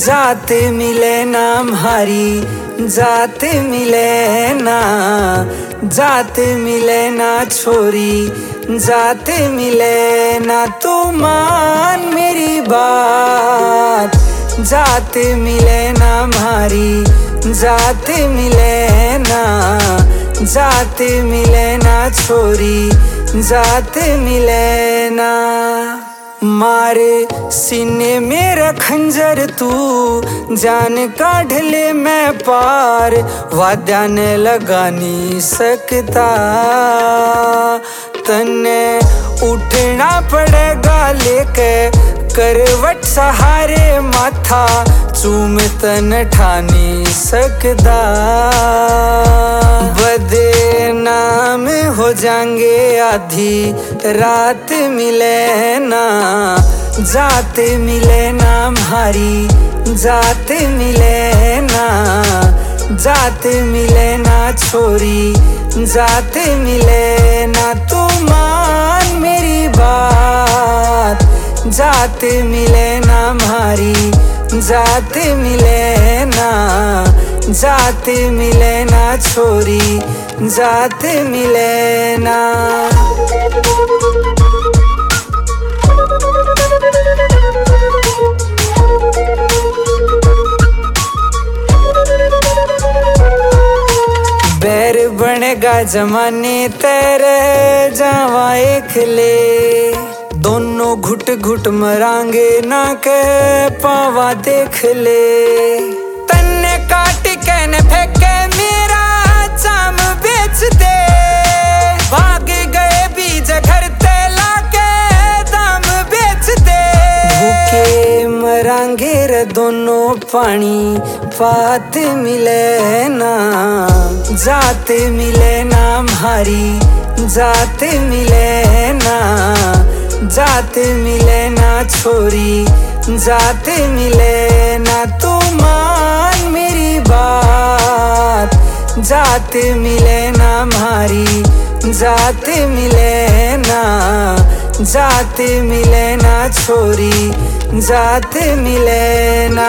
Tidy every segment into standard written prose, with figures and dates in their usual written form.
जात मिले ना म्हारी, जात मिले ना, जात मिले ना छोरी, जात मिले ना, तू मान मेरी बात। जात मिले ना म्हारी, जात मिले ना, जात मिले ना छोरी, जात मिले ना। मारे सीने मेरा खंजर तू, जान काढ़ ले मैं पार, वाद्या ने लगा नहीं सकता। तन्ने उठना पड़ेगा लेके करवट सहारे माथा, चूम तन ठा नहीं सकता। बदनाम हो जाएंगे आधी रात मिले ना, जात मिले ना म्हारी, जात मिले ना, जात मिले ना छोरी, जात मिले ना, तू मान मेरी बात। जात मिले ना म्हारी, जात मिले ना, जात मिले ना छोरी, जात मिले ना। बैर बनेगा जमाने तेरे जावा एक ले, दोनों घुट घुट मरांगे ना के पावा देख ले। तन्ने काट के न फेंके मेरा चाम बेच दे, भाग गए बीज घर तेला के दाम बेच दे। भूखे मरांगे रे दोनों पानी पात मिले ना, जात मिले ना म्हारी, जात मिले ना, जात मिले ना छोरी, जात मिले ना, तू मान मेरी बात। जात मिले ना म्हारी, जात मिले ना, जात मिले ना छोरी, जात मिले ना।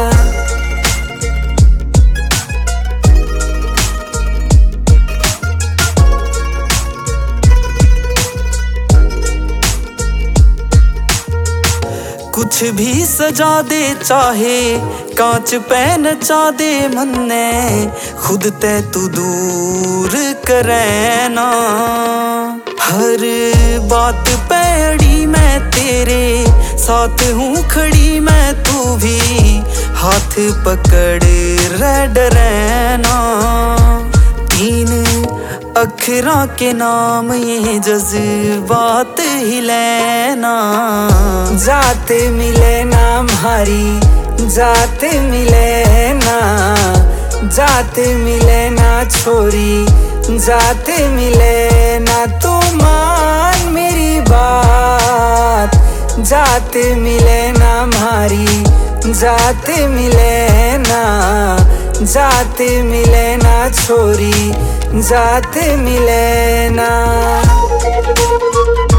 कुछ भी सजा दे चाहे कांच पे नचा दे मन्ने, खुद ते तू दूर करे ना। हर बात पे अड़ी मैं तेरे साथ हूँ खड़ी, मैं तू भी हाथ पकड़ रह डरे ना। तीन अक्षरा के नाम ये जज्बात ही लेना। जात मिले ना म्हारी, जात मिले ना, जात मिले ना छोरी, जात मिले ना, तू मान मेरी बात। जात मिले ना म्हारी, जात मिले ना, जात मिले ना छोरी, जात मिले ना।